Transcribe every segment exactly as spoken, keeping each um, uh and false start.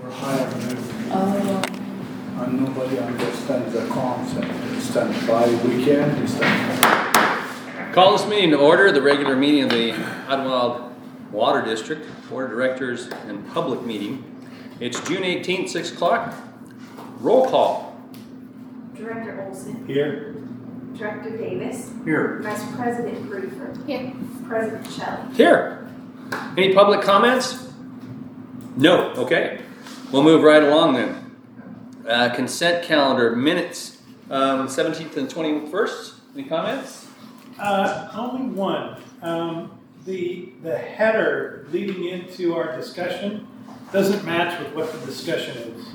for hiring. Oh. And nobody understands the concept. It's done by weekend, it's done. Call this meeting to order, the regular meeting of the Idlewild Water District, Board of Directors and public meeting. It's June eighteenth, six o'clock. Roll call. Director Olson. Here. Director Davis. Here. Vice President Bruford. Here. President Shelley. Here. Any public comments? No. Okay. We'll move right along then. Uh, consent calendar minutes, um, seventeenth and twenty-first. Any comments? Uh, only one. Um, the the header leading into our discussion doesn't match with what the discussion is.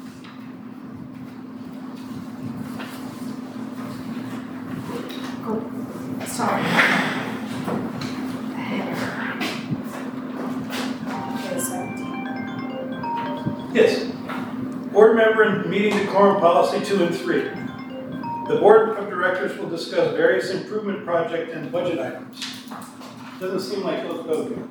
Oh, sorry. Okay, seventeen. Yes. Board member and meeting decorum policy two and three. The board of directors will discuss various improvement project and budget items. Doesn't seem like those go good.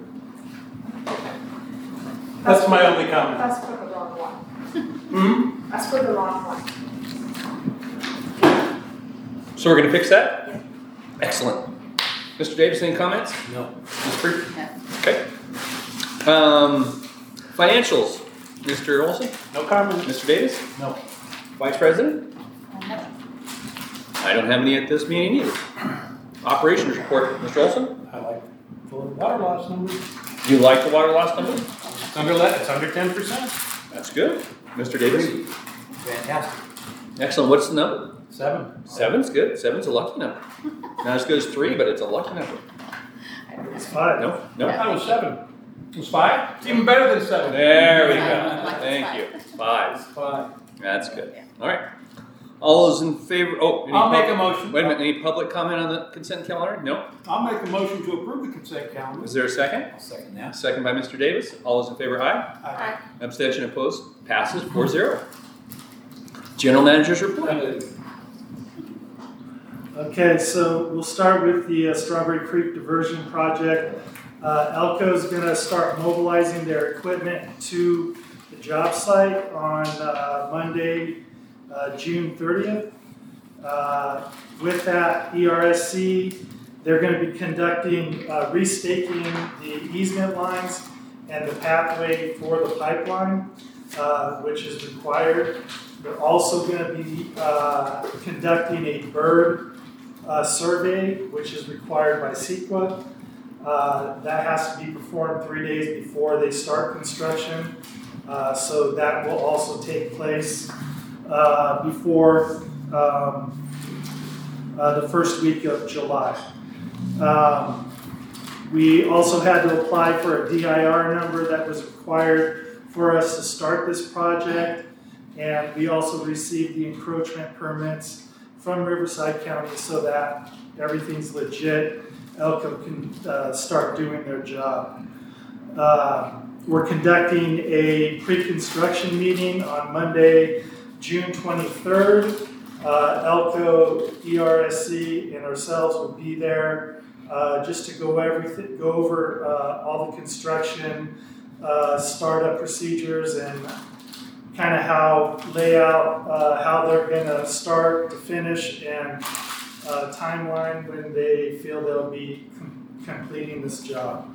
That's my only comment. That's for the wrong one. Hmm? That's for the wrong one. So we're going to fix that? Yeah. Excellent. Mister Davis, any comments? No. Miz Freak? No. Okay. Um, financials. Mister Olson? No comment. Mister Davis? No. Vice President? No. I don't have any at this meeting either. Operations report. Mister Olson? I like the water loss number. You like the water loss number? It's under that. It's under ten percent. That's good. Mister Davis? Fantastic. Excellent. What's the number? Seven. Seven's good. Seven's a lucky number. Not as good as three, but it's a lucky number. It's five. No? No? I thought it was seven. It was five? It's even better than seven. There we I go. like Thank five. you. Five. Five. That's good. All right. All those in favor? Oh, any I'll make pub- a motion. Wait a minute. Any public comment on the consent calendar? No. I'll make a motion to approve the consent calendar. Is there a second? I'll second that. Second by Mister Davis. All those in favor? Aye. Aye. Abstention opposed? Passes four zero. General Manager's report. Okay, so we'll start with the uh, Strawberry Creek Diversion Project. Uh, Elko is going to start mobilizing their equipment to the job site on uh, Monday, uh, June thirtieth. Uh, with that, E R S C, they're going to be conducting, uh, restaking the easement lines and the pathway for the pipeline, uh, which is required. They're also going to be uh, conducting a bird uh, survey, which is required by CEQA. Uh, that has to be performed three days before they start construction. Uh, so that will also take place uh, before um, uh, the first week of July. Um, we also had to apply for a D I R number that was required for us to start this project. And we also received the encroachment permits from Riverside County so that everything's legit. Elko can uh, start doing their job. Uh, we're conducting a pre-construction meeting on Monday, June twenty-third. Uh, Elko, E R S C, and ourselves will be there uh, just to go everything, go over uh, all the construction, uh, startup procedures, and kind of how layout, uh, how they're going to start to finish, and uh, timeline when they feel they'll be com- completing this job.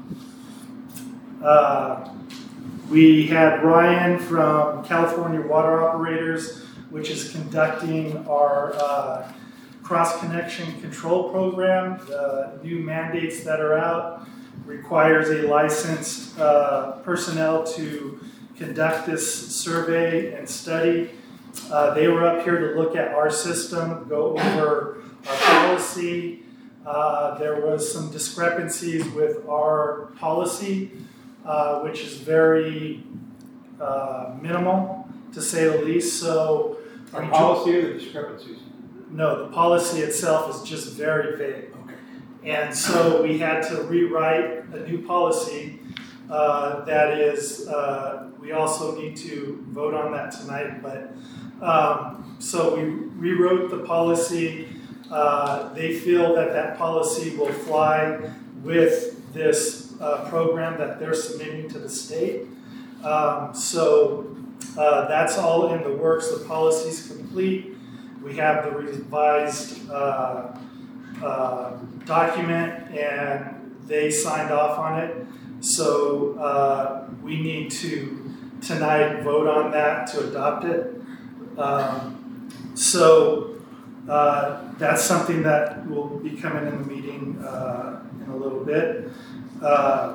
Uh, we had Ryan from California Water Operators, which is conducting our uh, cross-connection control program. The new mandates that are out requires a licensed uh, personnel to conduct this survey and study. Uh, they were up here to look at our system, go over our policy. Uh, there was some discrepancies with our policy, uh, which is very uh, minimal, to say the least. So, Our we policy or the discrepancies? no, the policy itself is just very vague. Okay. And so we had to rewrite a new policy uh, that is, uh, we also need to vote on that tonight. But um, so we rewrote the policy. Uh, they feel that that policy will fly with this uh, program that they're submitting to the state. Um, so Uh, that's all in the works. The policy's complete. We have the revised uh, uh, document, and they signed off on it. So uh, we need to tonight vote on that to adopt it. Um, so uh, that's something that will be coming in the meeting uh, in a little bit. Uh,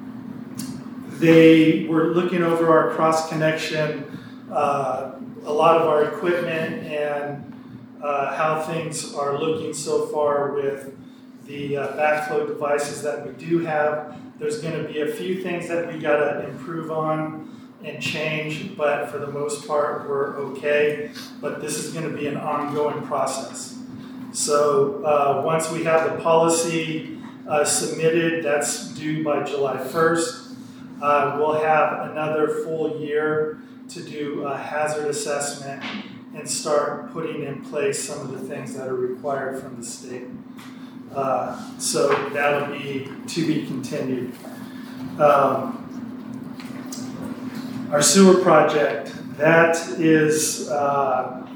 they were looking over our cross connection, uh, a lot of our equipment, and uh, how things are looking so far with the uh, backflow devices that we do have. There's going to be a few things that we got to improve on and change, but for the most part, we're okay. But this is going to be an ongoing process. So uh, once we have the policy uh, submitted, that's due by July first. Uh, we'll have another full year to do a hazard assessment and start putting in place some of the things that are required from the state. Uh, so that'll be to be continued. Um, our sewer project, that is, uh,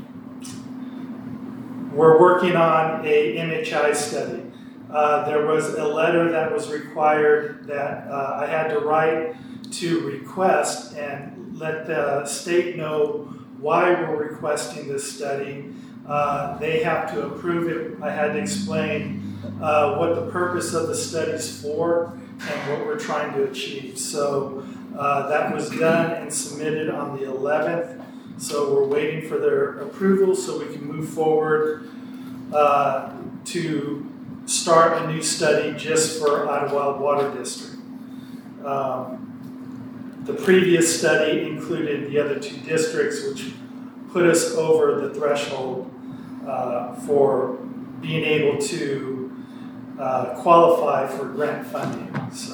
we're working on a M H I study. Uh, there was a letter that was required that uh, I had to write to request and let the state know why we're requesting this study. Uh, they have to approve it. I had to explain uh, what the purpose of the study is for and what we're trying to achieve. So uh, that was done and submitted on the eleventh. So we're waiting for their approval so we can move forward uh, to start a new study just for Idlewild Water District. Um, the previous study included the other two districts, which put us over the threshold uh, for being able to uh, qualify for grant funding. So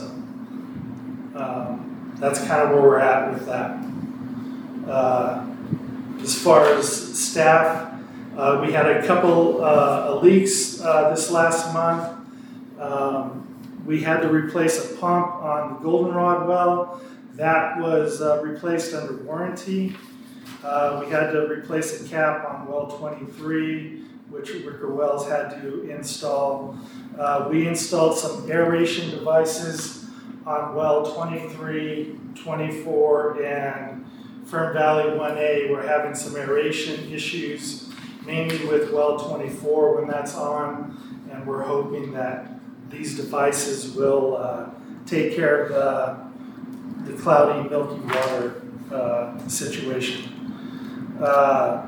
um, that's kind of where we're at with that. Uh, as far as staff, uh, we had a couple uh, leaks uh, this last month. Um, we had to replace a pump on the Goldenrod well. That was uh, replaced under warranty. Uh, we had to replace a cap on well twenty-three, which Wicker Wells had to install. Uh, we installed some aeration devices on well twenty-three, twenty-four, and Fern Valley one A. We're having some aeration issues, mainly with well twenty-four when that's on, and we're hoping that these devices will uh, take care of the the cloudy, milky water uh, situation. Uh,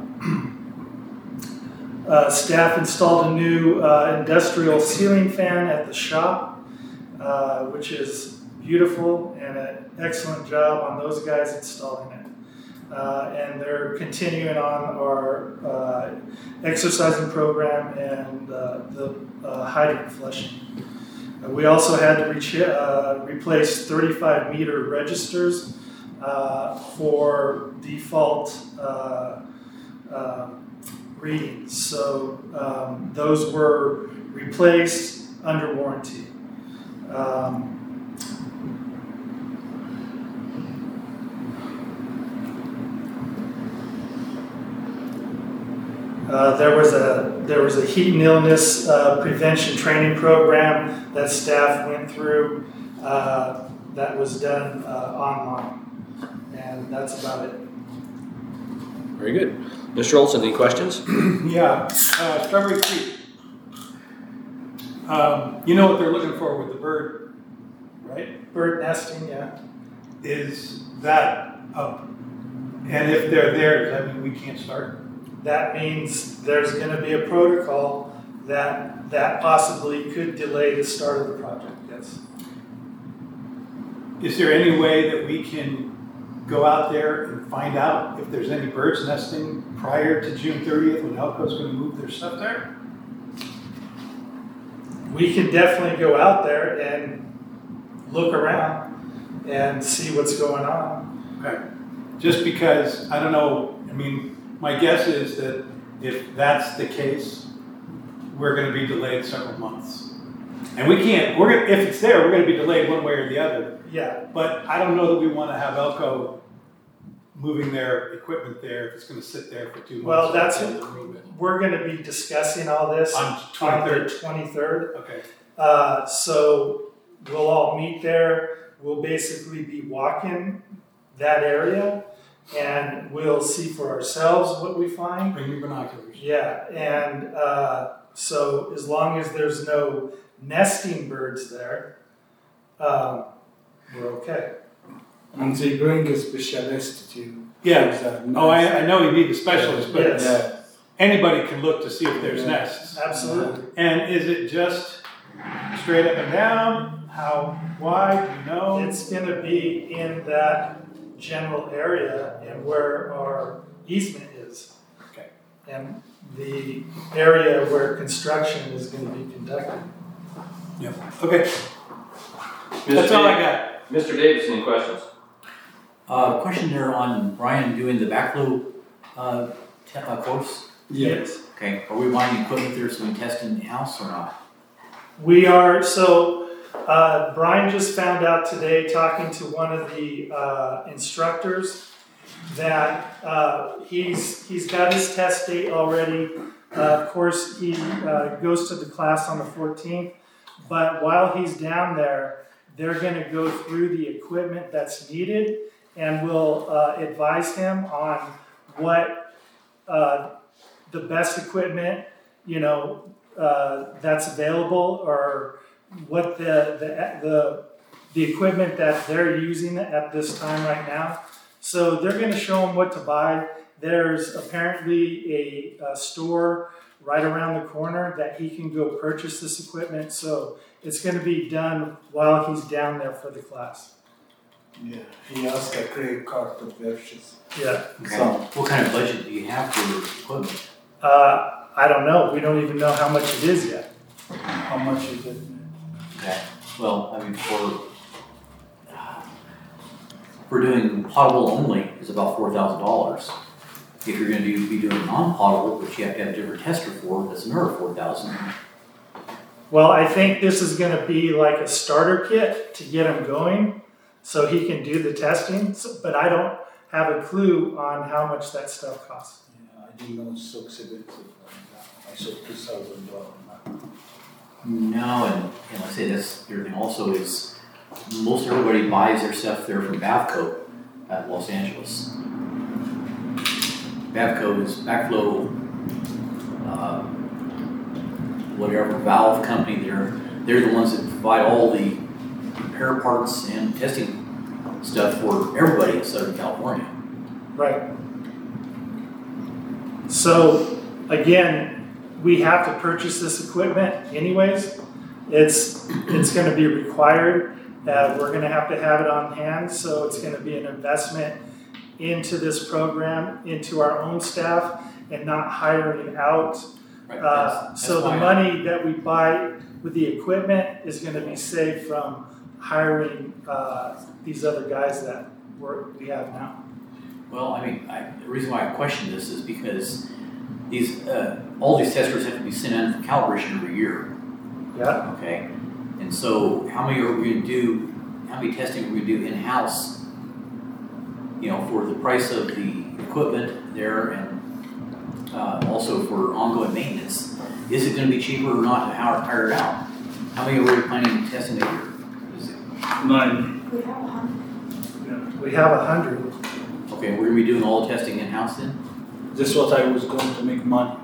uh, staff installed a new uh, industrial ceiling fan at the shop, uh, which is beautiful, and an excellent job on those guys installing it. Uh, and they're continuing on our uh, exercising program and uh, the uh, hydrant flushing. We also had to re- uh, replace thirty-five meter registers uh, for default uh, uh, readings. So um, those were replaced under warranty. Um, Uh, there was a there was a heat and illness uh, prevention training program that staff went through uh, that was done uh, online, and that's about it. Very good. Mister Olson, any questions? Yeah, uh, Strawberry Creek. Um, you know what they're looking for with the bird, right? Bird nesting, yeah. Is that up? And if they're there, does that mean we can't start? That means there's going to be a protocol that that possibly could delay the start of the project, yes. Is there any way that we can go out there and find out if there's any birds nesting prior to June thirtieth when Elko's going to move their stuff there? We can definitely go out there and look around and see what's going on. Okay. Just because, I don't know, I mean, my guess is that if that's the case, we're going to be delayed several months. And we can't, we're gonna, if it's there, we're going to be delayed one way or the other. Yeah. But I don't know that we want to have Elko moving their equipment there if it's gonna sit there for two months? Well, that's- They'll remove it. We're gonna be discussing all this On on twenty-third, the twenty-third. okay, Uh, so we'll all meet there. We'll basically be walking that area and we'll see for ourselves what we find. bring your binoculars. Yeah, and uh, so as long as there's no nesting birds there, um, we're okay. And they bring a specialist to. Yeah, Exactly. oh, I, I know you need the specialist, but Yes. Yeah. anybody can look to see if there's Yeah. nests. Absolutely. And is it just straight up and down? How wide, do you know? It's gonna be in that general area and where our easement is. Okay. And the area where construction is gonna be conducted. Yep, okay, that's all I got. Mister Davis, any questions? Uh, question there on Brian doing the backflow, uh, te- uh, course. Yes. Okay, are we buying equipment there so we can test in the house or not? We are, so, uh, Brian just found out today, talking to one of the, uh, instructors, that, uh, he's, he's got his test date already. Uh, of course, he, uh, goes to the class on the fourteenth, but while he's down there, they're gonna go through the equipment that's needed, and we'll, uh, advise him on what, uh, the best equipment, you know, uh, that's available, or what the, the, the, the equipment that they're using at this time right now. So they're gonna show them what to buy. There's apparently a, a store right around the corner that he can go purchase this equipment, so it's gonna be done while he's down there for the class. Yeah, he asked a credit card to purchase. Yeah. Okay. So- What kind of budget do you have for equipment? Uh, I don't know, we don't even know how much it is yet. How much is it? Okay, well, I mean, for, uh, we're doing potable only is about four thousand dollars. If you're gonna do, be doing non-potable, which you have to have a different tester for, that's another four thousand. Well, I think this is gonna be like a starter kit to get him going, so he can do the testing, so- but I don't have a clue on how much that stuff costs. Yeah, I didn't know it's so expensive. I saw two thousand dollars. No, and, and like I say, that's, the other thing also is, most everybody buys their stuff there from Bavco at Los Angeles. Bavco is backflow, uh, whatever valve company, they're, they're the ones that provide all the repair parts and testing stuff for everybody in Southern California. Right. So, again, we have to purchase this equipment anyways. It's, it's gonna be required, uh, we're gonna have to have it on hand, so it's gonna be an investment into this program, into our own staff, and not hiring out. Right, Uh, that's- so that's the why- money that we buy with the equipment is gonna be saved from hiring, uh, these other guys that we're, we have now. Well, I mean, I, the reason why I question this is because these, uh, all these testers have to be sent in for calibration every year, Yeah, okay? And so how many are we gonna do, how many testing are we gonna do in-house, you know, for the price of the equipment there and, uh, also for ongoing maintenance? Is it gonna be cheaper or not to hire, hire it out? How many are we planning on testing a year? Is it, Nine. We have a hundred. we have a hundred. okay, we're gonna be doing all the testing in-house then? This is what I was going to make money.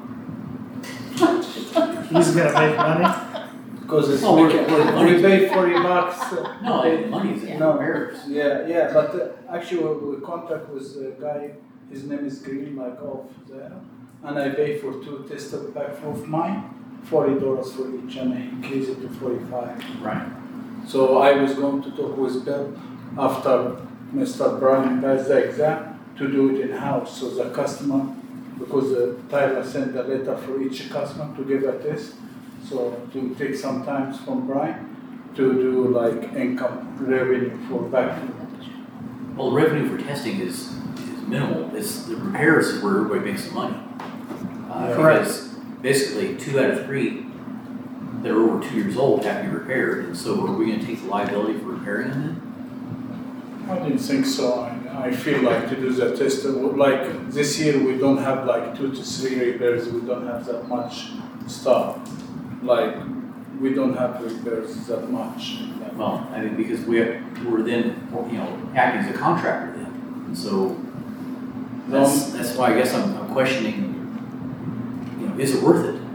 He's gonna make money. Because it's, Oh, we're- making- we're- we pay forty bucks. uh, No, the money is in No. repairs. Yeah, yeah, but uh, actually we we contact with a guy, his name is Green, like off there. And I pay for two tester pack of mine, forty dollars for each, and I increase it to forty-five. Right. So I was going to talk with Bill after Mister Brian does the exam to do it in-house, so the customer, because uh, Tyler sent a letter for each customer to give a test, so to take some time from Brian to do like income revenue for back. Well, the revenue for testing is, is minimal. It's the repairs is where everybody makes the money. Uh, Correct. Because basically, two out of three that are over two years old have to be repaired, and so are we going to take the liability for repairing them then? I didn't think so. I, I feel like to do the test. Like this year, we don't have like two to three repairs. We don't have that much stuff. Like we don't have repairs that much. Well, I mean, because we are, we're then, you know, acting as a contractor then. And so that's, that's why I guess I'm, I'm questioning, you know, is it worth it?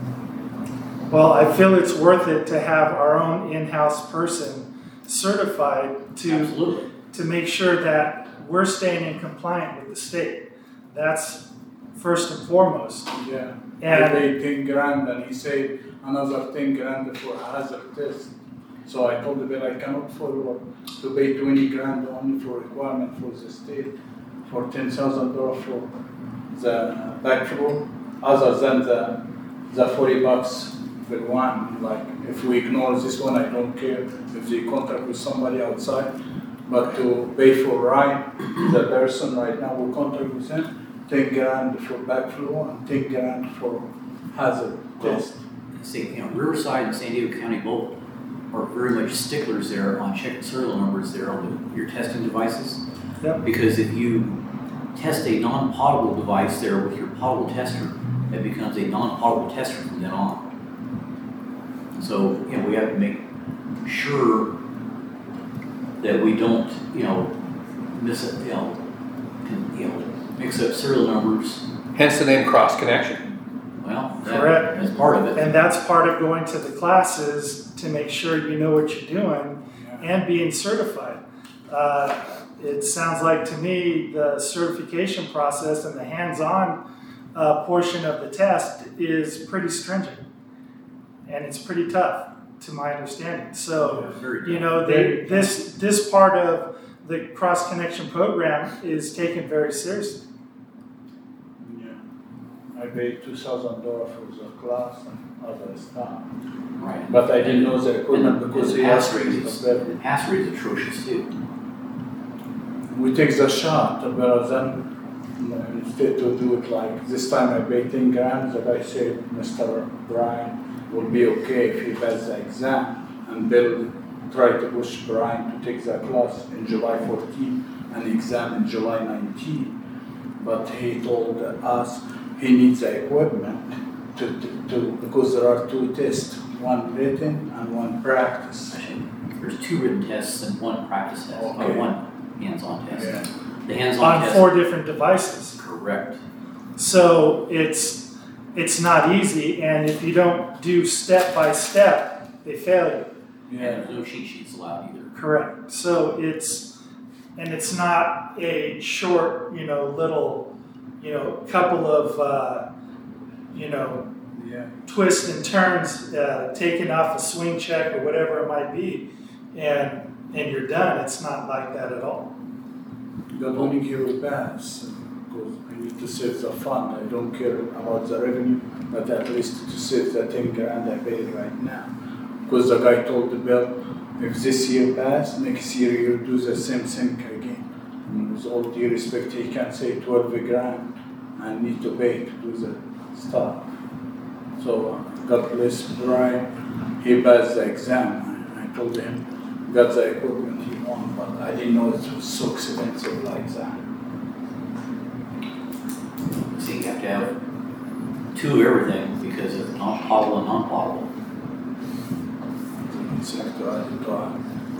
Well, I feel it's worth it to have our own in-house person certified to, Absolutely. to make sure that we're staying in compliant with the state. That's first and foremost. Yeah. I And paid ten grand, and he said another ten grand for hazard test. So I told the bill I cannot afford to pay twenty grand only for requirement for the state, for ten thousand dollars for the backflow, other than the the forty bucks per one. Like if we ignore this one, I don't care if they contract with somebody outside. But to pay for Ryan, the person right now we contract with him, ten grand for backflow and ten grand for hazard test. See, you know, Riverside and San Diego County both are very much sticklers there on checking serial numbers there on the, your testing devices. Yep. Because if you test a non-potable device there with your potable tester, it becomes a non-potable tester from then on. So, you know, we have to make sure that we don't, you know, miss it, you know, can, you know, mix up serial numbers. Hence the name cross connection. Well, that, Correct. that's part of it. And that's part of going to the classes to make sure you know what you're doing and being certified. Uh, it sounds like to me the certification process and the hands-on uh, portion of the test is pretty stringent. And it's pretty tough, to my understanding. So, Very you know, they, this, this part of the cross-connection program is taken very seriously. I paid two thousand dollars for the class and other stuff. Right. But I didn't know the equipment And because the he pass asked rate me is, to the pass rate is atrocious too. We take the shot, but then you know, instead to do it like this time I paid ten grand, the guy said, Mister Brian will be okay if he passes the exam, and Bill tried to push Brian to take the class in July fourteenth and exam in July nineteenth. But he told us he needs the equipment to, to, to because there are two tests, one written and one practice. Actually, there's two written tests and one practice test, Okay. or one hands-on test. Yeah. The hands-on On test. four different devices. Correct. So it's it's not easy, and if you don't do step by step, they fail you. And Yeah. there's no cheat sheets allowed either. Correct. So it's and it's not a short, you know, little, you know, couple of uh, you know Yeah. twists and turns, uh, taking off a swing check or whatever it might be, and and you're done. It's not like that at all. But when you will pass, because I need to save the fund, I don't care about the revenue, but at least to save the ten grand I paid right now. Because the guy told the bill, if this year pass, next year you do the same thing again. And with all due respect, he can say twelve grand and need to pay to do the stuff. So uh, God bless Brian, he passed the exam. I, I told him, got the equipment he wanted, but I didn't know it was so expensive like that. So you have to have two of everything because of non-potable and non-potable. It's like to add it to add.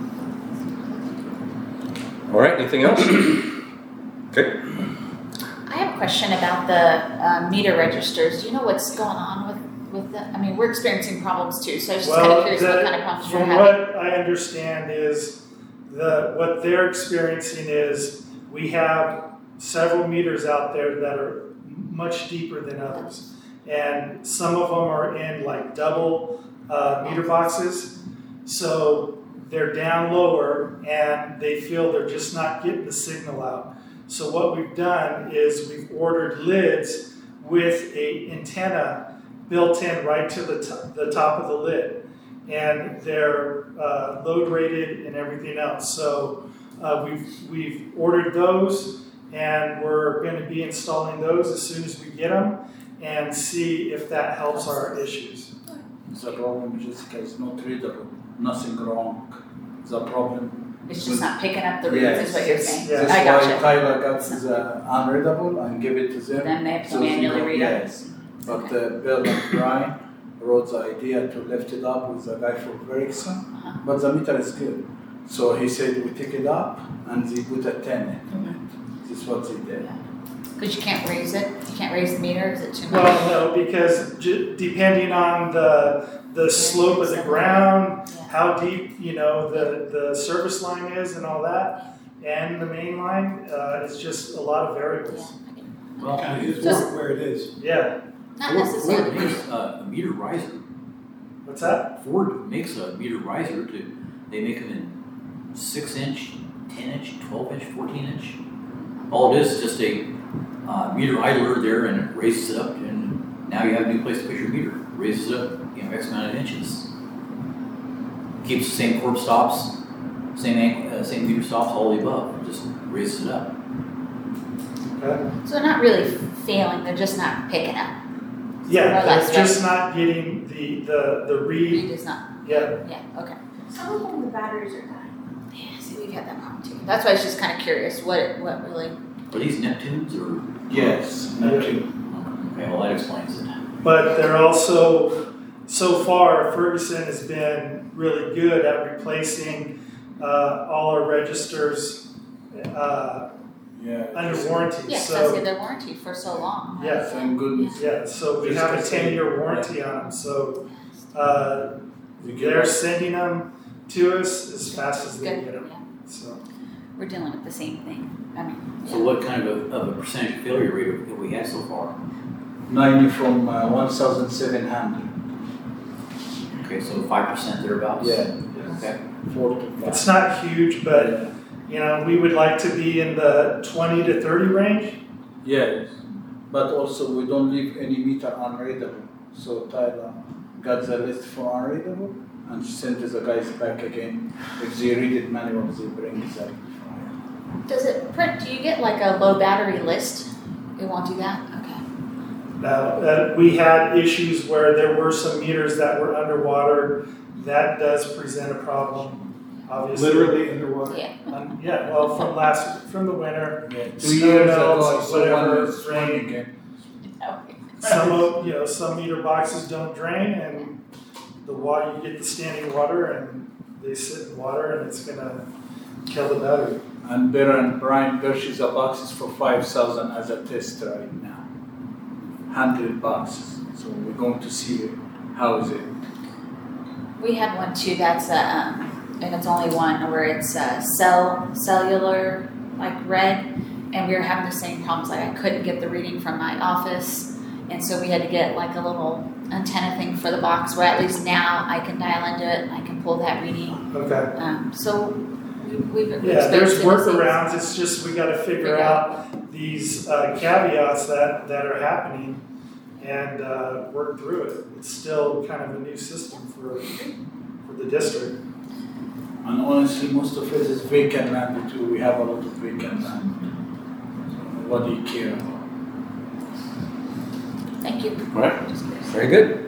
All right, anything else? Okay. I have a question about the uh, meter registers. Do you know what's going on with, with the, I mean, we're experiencing problems too, so I was just kind of curious the- what kind of problems you're from having. what I understand is the what they're experiencing is we have several meters out there that are much deeper than others, and some of them are in like double uh, meter boxes, so they're down lower and they feel they're just not getting the signal out. So what we've done is we've ordered lids with a antenna built in right to the, t- the top of the lid, and they're uh, load rated and everything else. So uh, we've we've ordered those, and we're going to be installing those as soon as we get them, and see if that helps our issues. The problem, Jessica, is not readable. Nothing wrong. The problem It's just not picking up the reads, is what you're saying. Yeah. That's I why gotcha. Tyler got his uh, unreadable and give it to them. Then they have to So they manually don't- read it. Yes, but uh, Bill and Brian wrote the idea to lift it up with a guy from Ericsson, Uh-huh. but the meter is good. So he said we take it up and they put a ten in Mm-hmm. it. This is what they did. Because you can't raise it, you can't raise the meter, is it too much? Well, no, because j- depending on the, the slope of the ground, Yeah. how deep, you know, the, the service line is and all that, and the main line, uh, it's just a lot of variables. Well, Kind of is Does- where where it is. Yeah, Not Ford, necessarily. Ford makes uh, a meter riser. what's that? Ford makes a meter riser to, they make them in six inch, ten inch, twelve inch, fourteen inch. All it is is just a uh, meter idler there and it raises it up and now you have a new place to put your meter. Raises it up, you know, X amount of inches. Keeps the same cord stops, same, ang- uh, same meter stops, all the above, just raises it up. Okay. So they're not really failing, they're just not picking up. Yeah, More or less, they're just not getting the, the, the read, Read is not, yeah. yeah, okay. Some of them, the batteries are dying. Yeah, see, we've had that problem too. That's why I was just kind of curious, what, it- what really, Are these Neptunes or? Yes, Neptune. Okay, well that explains it. But they're also, so far, Ferguson has been really good at replacing uh, all our registers uh, Yeah. under warranty. yes, that's So, it, they're warranted for so long. right? Yeah. Thank goodness. yeah, so we Just have a to say- ten-year warranty on them. So uh, We get they're it. sending them to us as fast as they Good, get them. yeah. So We're dealing with the same thing. I mean, So what kind of a, of a percentage failure rate have we had so far? ninety from uh, one thousand seven hundred. Okay, so five percent thereabouts? Yeah. Okay. Four to five. it's not huge, but you know we would like to be in the twenty to thirty range. Yes, but also we don't leave any meter unreadable. So Tyler got the list for unreadable and sent the guys back again. If they read it manual, they bring it up. does it print, do you get like a low battery list? It won't do that? Okay. Now, uh, we had issues where there were some meters that were underwater. That does present a problem, obviously. Literally underwater. Yeah. Um, yeah, well, from last, from the winter, Yeah, two Snow years melts, ago, I saw one whatever, was running rain. again. some of, you know, some meter boxes don't drain and the water, you get the standing water and they sit in water and it's gonna kill the battery. And Bear and Brian purchased the boxes for five thousand as a test right now. Hundred boxes. So we're going to see how is it. We had one too, that's a, um, and it's only one where it's uh cell, cellular, like red, and we were having the same problems, like I couldn't get the reading from my office, and so we had to get like a little antenna thing for the box, where at least now I can dial into it, and I can pull that reading. Okay. Um, so we- we've experienced Yeah, there's it the same- workarounds, it's just we gotta figure Figure out these uh, caveats that, that are happening and uh, work through it. It's still kind of a new system for, for the district. And honestly, most of it is vacant land too. We have a lot of vacant land. So what do you care about? Thank you. Right. Just curious. Very good.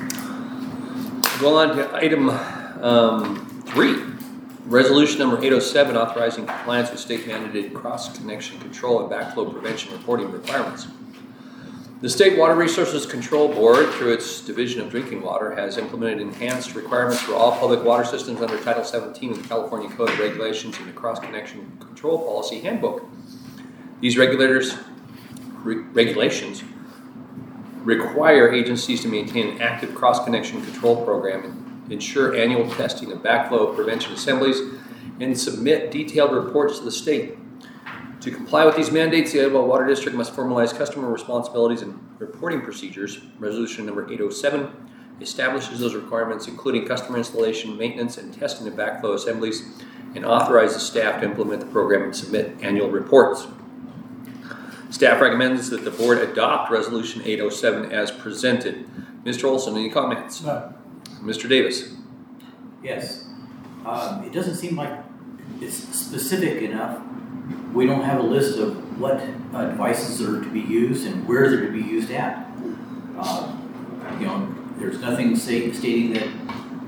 Go on to item um, three. Resolution number eight oh seven authorizing compliance with state mandated cross-connection control and backflow prevention reporting requirements. The State Water Resources Control Board, through its Division of Drinking Water, has implemented enhanced requirements for all public water systems under Title seventeen of the California Code of Regulations and the Cross-Connection Control Policy Handbook. These regulators, re- regulations require agencies to maintain an active cross-connection control program and ensure annual testing of backflow prevention assemblies and submit detailed reports to the state. To comply with these mandates, the Idaho Water District must formalize customer responsibilities and reporting procedures. Resolution number eight oh seven establishes those requirements, including customer installation, maintenance, and testing of backflow assemblies, and authorizes staff to implement the program and submit annual reports. Staff recommends that the board adopt Resolution eight oh seven as presented. Mister Olson, any comments? No. Mister Davis? Yes. Um, it doesn't seem like it's specific enough. We don't have a list of what uh, devices are to be used and where they're to be used at. Uh, you know, there's nothing say, stating that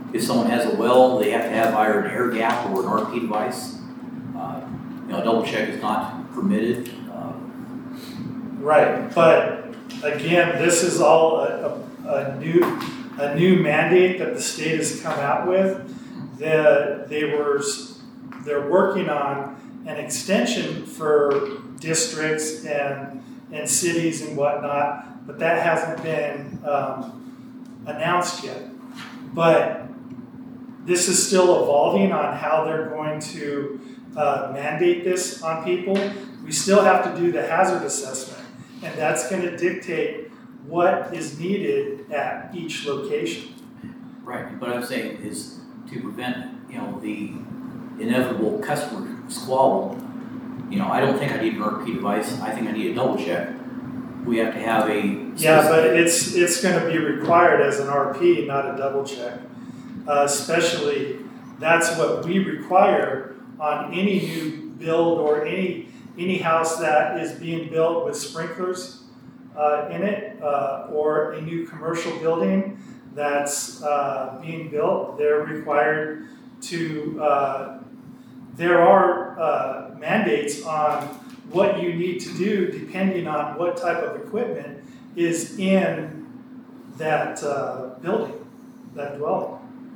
if someone has a well, they have to have either an air gap or an R P device. Uh, you know, a double check is not permitted. Uh, Right, but again, this is all a, a, a new, a new mandate that the state has come out with. The, they were, they're working on an extension for districts and, and cities and whatnot, but that hasn't been um, announced yet. But this is still evolving on how they're going to uh, mandate this on people. We still have to do the hazard assessment. And that's going to dictate what is needed at each location. Right, but I'm saying is to prevent, you know, the inevitable customer squabble. You know, I don't think I need an R P device. I think I need a double check. We have to have a Yeah, but it's it's going to be required as an R P, not a double check. Uh, especially, that's what we require on any new build or any any house that is being built with sprinklers uh, in it, uh, or a new commercial building that's uh, being built. They're required to, uh, there are uh, mandates on what you need to do depending on what type of equipment is in that uh, building, that dwelling.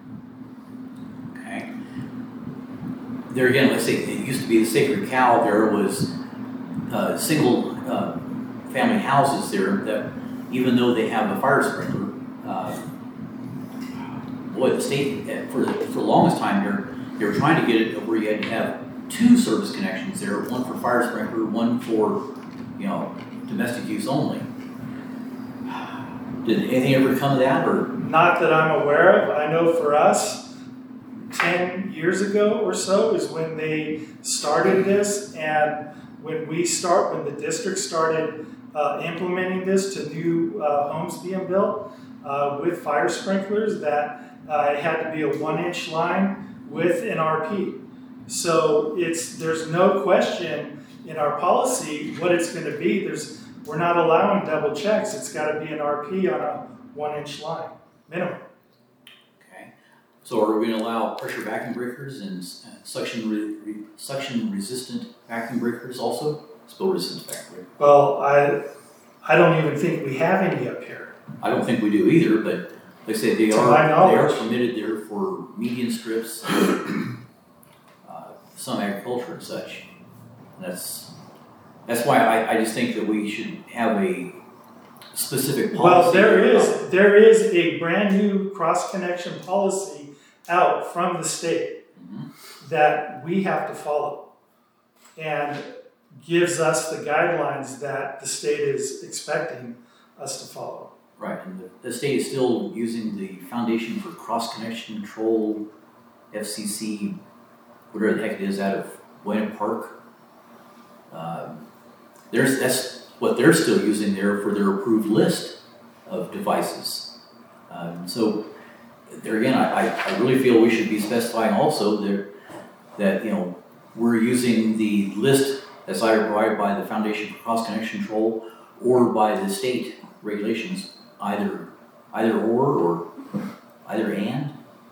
Okay. There again, let's say it used to be the Sacred Cow. There was uh, single uh, family houses there that, even though they have a fire sprinkler, uh, boy, the state for the, for the longest time here, they were trying to get it where you had to have two service connections there, one for fire sprinkler, one for, you know, domestic use only. Did anything ever come of that, or? Not that I'm aware of. I know for us, ten years ago or so is when they started this, and when we start, when the district started uh, implementing this to new uh, homes being built uh, with fire sprinklers, that uh, it had to be a one-inch line with an R P. So it's there's no question in our policy what it's going to be. There's we're not allowing double checks. It's got to be an R P on a one-inch line minimum. So are we going to allow pressure vacuum breakers and uh, suction re re suction resistant vacuum breakers also? Spill resistant vacuum breakers? Well, I I don't even think we have any up here. I don't think we do either, but like I say, they To are my they are knowledge. permitted there for median strips, uh, some agriculture and such. That's that's why I, I just think that we should have a specific policy. Well, there is there is a brand new cross connection policy out from the state mm-hmm. that we have to follow, and gives us the guidelines that the state is expecting us to follow. Right, and the, the state is still using the Foundation for Cross Connection Control, F C C, whatever the heck it is, out of Buena Park. Um, there's that's what they're still using there for their approved list of devices. Um, so there again, I, I really feel we should be specifying also there that, you know, we're using the list that's either provided by the Foundation for Cross Connection Control or by the state regulations, either either or or either and.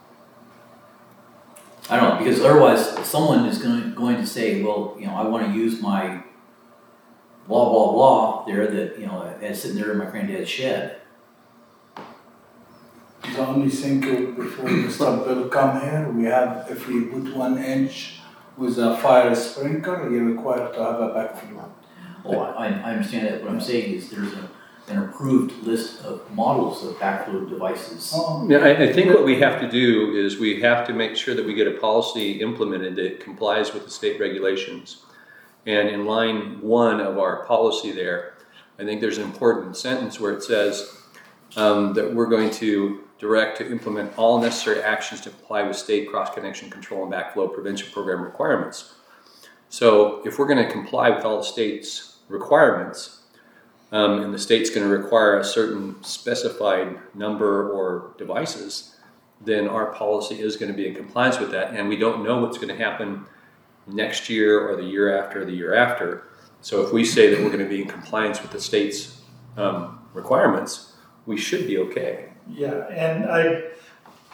I don't know, because otherwise someone is going going to say, well, you know, I want to use my blah blah blah there that, you know, that's sitting there in my granddad's shed. The only thing uh, before Mister Bill come here, we have, if we put one inch with a fire sprinkler, you're required to have a backflow. Oh, I, I understand that. What I'm saying is there's a, an approved list of models of backflow devices. Oh, Yeah, I, I think what we have to do is we have to make sure that we get a policy implemented that complies with the state regulations. And in line one of our policy there, I think there's an important sentence where it says um, that we're going to direct to implement all necessary actions to comply with state cross-connection control and backflow prevention program requirements. So if we're going to comply with all the state's requirements, um, and the state's going to require a certain specified number or devices, then our policy is going to be in compliance with that. And we don't know what's going to happen next year or the year after or the year after. So if we say that we're going to be in compliance with the state's um, requirements, we should be okay. Yeah, and I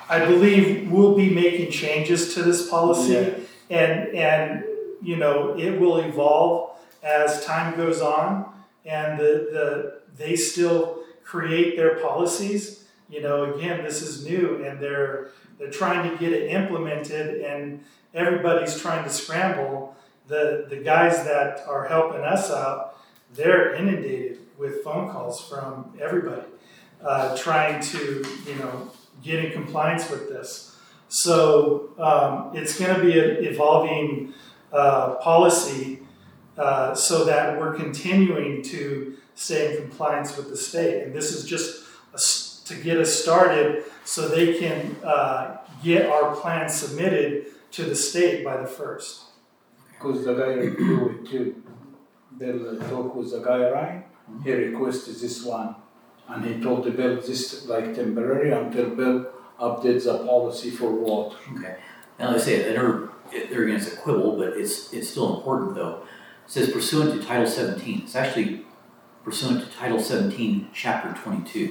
I believe we'll be making changes to this policy, Yeah. and and you know it will evolve as time goes on, and the the they still create their policies. You know, again, this is new, and they're they're trying to get it implemented, and everybody's trying to scramble. The the guys that are helping us out, they're inundated with phone calls from everybody, uh, trying to you know get in compliance with this. So um, it's going to be an evolving uh, policy, uh, so that we're continuing to stay in compliance with the state. And this is just a, to get us started, so they can uh, get our plan submitted to the state by the first. Because the guy reviewed it too. Bill talked with the guy, right? He requested this one. And he told the Bill this like temporary until Bill updates the policy for water. Okay. Now, let's say, they're, they're against a quibble, but it's, it's still important though. It says pursuant to Title seventeen. It's actually pursuant to Title seventeen, Chapter twenty-two.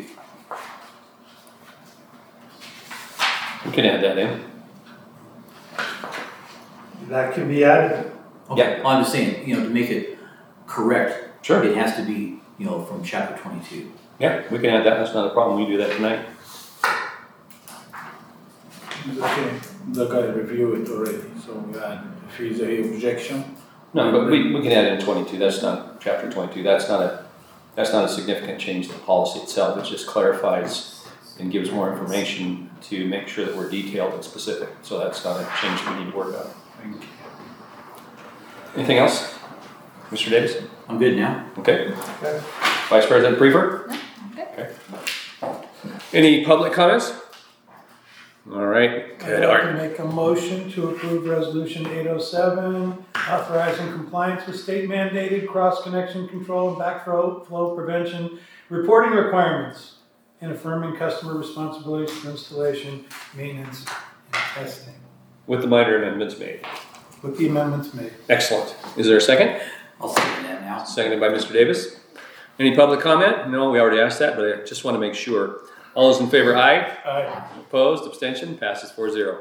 We can add that in. That can be added. Okay. Well, I'm just saying, you know, to make it correct, Sure. it has to be, you know, from Chapter twenty-two. Yeah, we can add that. That's not a problem. We do that tonight. Okay. The guy reviewed it already, so we add if he's a objection. No, but we, we can add in twenty-two. That's not chapter twenty-two. That's not a that's not a significant change to the policy itself. It just clarifies and gives more information to make sure that we're detailed and specific. So that's not a change we need to work on. Thank you. Anything else, Mister Davis? I'm good now. Okay. Okay. Vice President Prefer? No, I'm good. Okay. Any public comments? All right. Good. I'd like to Art. make a motion to approve resolution eight oh seven, authorizing compliance with state mandated cross-connection control and backflow flow prevention reporting requirements, and affirming customer responsibilities for installation, maintenance, and testing, With the minor amendments made. with the amendments made. Excellent. Is there a second? I'll second that now. Seconded by Mister Davis. Any public comment? No, we already asked that, but I just want to make sure. All those in favor, aye. Aye. Opposed, abstention, passes four zero.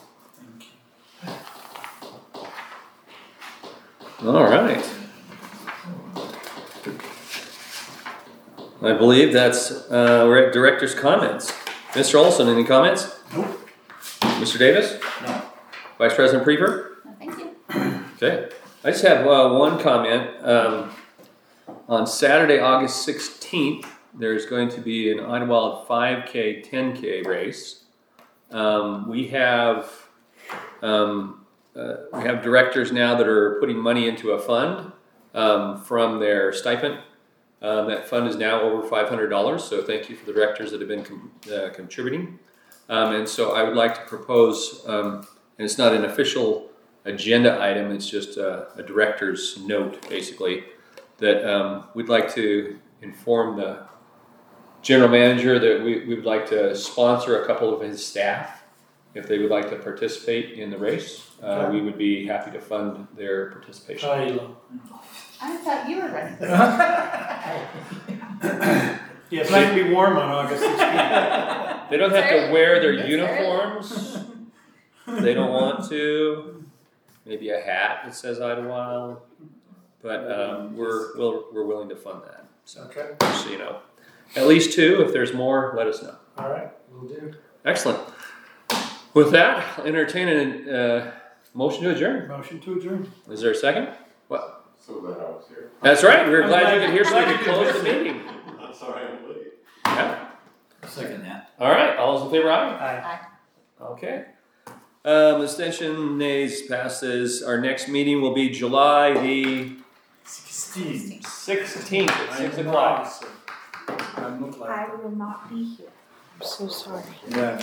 All right. I believe that's, uh, we're at director's comments. Mister Olson, any comments? Nope. Mister Davis? No. Vice President Prefer? No, thank you. Okay. I just have uh, one comment. Um, on Saturday, August sixteenth, there's going to be an Idlewild five K, ten K race. Um, we have um, uh, we have directors now that are putting money into a fund um, from their stipend. Um, that fund is now over five hundred dollars, so thank you for the directors that have been com- uh, contributing. Um, and so I would like to propose, um, and it's not an official agenda item, it's just a, a director's note, basically, that um, we'd like to inform the general manager that we, we would like to sponsor a couple of his staff if they would like to participate in the race. Uh, we would be happy to fund their participation. I thought you were running. Yeah, it's not gonna be warm on August sixteenth. They don't have to Sorry? wear their Sorry? uniforms. They don't want to. Maybe a hat that says Idlewild. But um, we're we'll, we're willing to fund that. So, Okay. just so you know, at least two. If there's more, let us know. All right. We'll do. Excellent. With that, I'll entertain a uh, motion to adjourn. Motion to adjourn. Is there a second? What? So that I was here. That's right. We were I'm glad glad- you could hear, so we glad could you close could the meeting. I'm sorry I'm late. Yeah. I'll second that. All right. All those in favor, aye. Aye. Okay. Um, abstention, nays, passes. Our next meeting will be July the Sixteen. sixteenth at six I'm o'clock. not- I'm not like. I will not be here. I'm so sorry. Yeah.